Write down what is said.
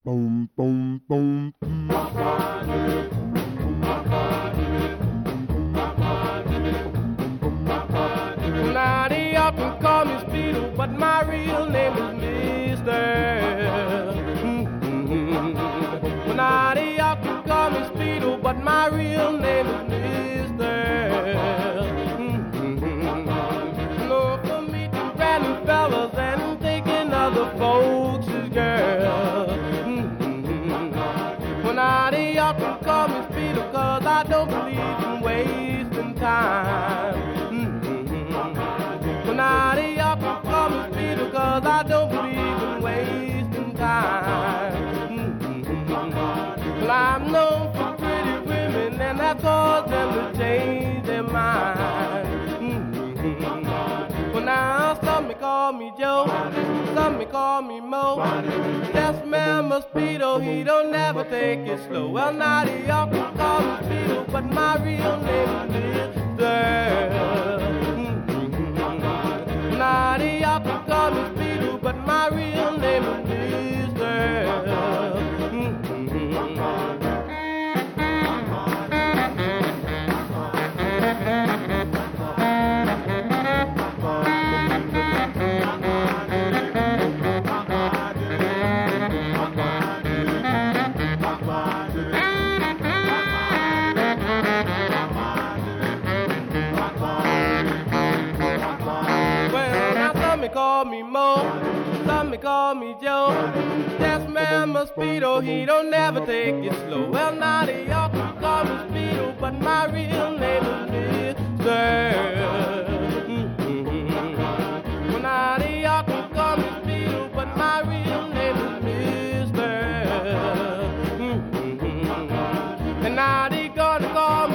boom, boom, boom. Now they often call me Speedo, but my real name is Mister. Now they often call me Speedo, but my real name is Mister. No, for meeting brand new fellas and taking other folks' girls. Now they often call me Speedo, cause I don't believe in wasting time. Now they often call me Speedo, cause I don't believe in wasting time. Well, I'm known for pretty women, and that caused them to change their mind. Well, now some may call me Joe, some may call me Mo. Yes, man, my Speedo, he don't never take it slow. Well, now they often call me Speedo, but my real name is Mister. Now they often call me Speedo, but my real name is Mister. Some may call me Mo, some may call me Joe. Yes, man, my Speedo, he don't never take it slow. Well, now they often call me Speedo, but my real name is Mister. Well, now they often call me Speedo, but my real name is Mister. And now they gonna call